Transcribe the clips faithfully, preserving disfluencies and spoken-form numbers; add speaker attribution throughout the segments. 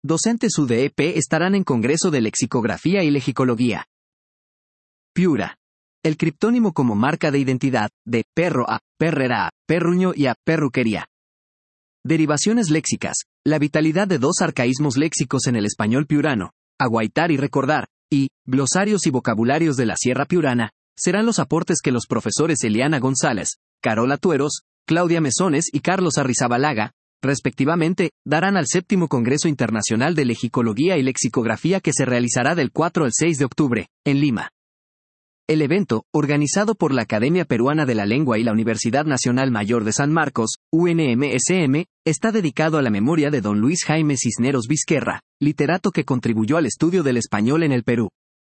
Speaker 1: docentes U D E P estarán en Congreso de Lexicografía y Lexicología. Piura. El criptónimo como marca de identidad, de perro a, perrera a, perruño y a, perruquería. Derivaciones léxicas. La vitalidad de dos arcaísmos léxicos en el español piurano, aguaitar y recordar, y glosarios y vocabularios de la Sierra Piurana, serán los aportes que los profesores Eliana González, Carola Tueros, Claudia Mesones y Carlos Arrizabalaga, respectivamente, darán al séptimo Congreso Internacional de Lexicología y Lexicografía que se realizará del cuatro al seis de octubre, en Lima. El evento, organizado por la Academia Peruana de la Lengua y la Universidad Nacional Mayor de San Marcos, U N M S M, está dedicado a la memoria de don Luis Jaime Cisneros Vizquerra, literato que contribuyó al estudio del español en el Perú.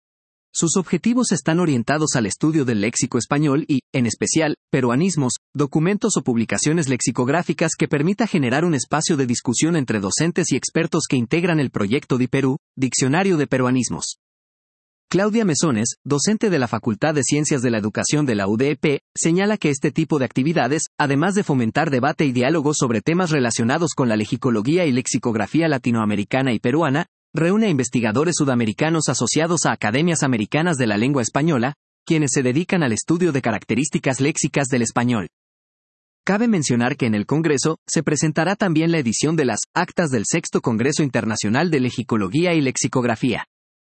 Speaker 1: Sus objetivos están orientados al estudio del léxico español y, en especial, peruanismos, documentos o publicaciones lexicográficas que permita generar un espacio de discusión entre docentes y expertos que integran el proyecto DiPerú, Diccionario de Peruanismos. Claudia Mesones, docente de la Facultad de Ciencias de la Educación de la U D E P, señala que este tipo de actividades, además de fomentar debate y diálogo sobre temas relacionados con la lexicología y lexicografía latinoamericana y peruana, reúne a investigadores sudamericanos asociados a academias americanas de la lengua española, quienes se dedican al estudio de características léxicas del español. Cabe mencionar que en el Congreso, se presentará también la edición de las Actas del Sexto Congreso Internacional de Lexicología y Lexicografía.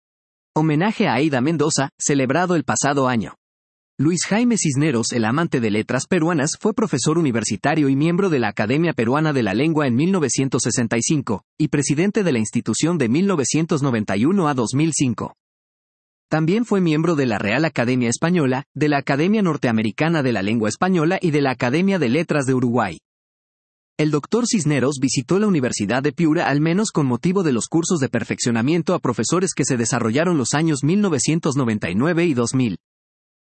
Speaker 1: Homenaje a Aida Mendoza, celebrado el pasado año. Luis Jaime Cisneros, el amante de letras peruanas, fue profesor universitario y miembro de la Academia Peruana de la Lengua en mil novecientos sesenta y cinco, y presidente de la institución de mil novecientos noventa y uno a dos mil cinco. También fue miembro de la Real Academia Española, de la Academia Norteamericana de la Lengua Española y de la Academia de Letras de Uruguay. El doctor Cisneros visitó la Universidad de Piura al menos con motivo de los cursos de perfeccionamiento a profesores que se desarrollaron los años mil novecientos noventa y nueve y dos mil.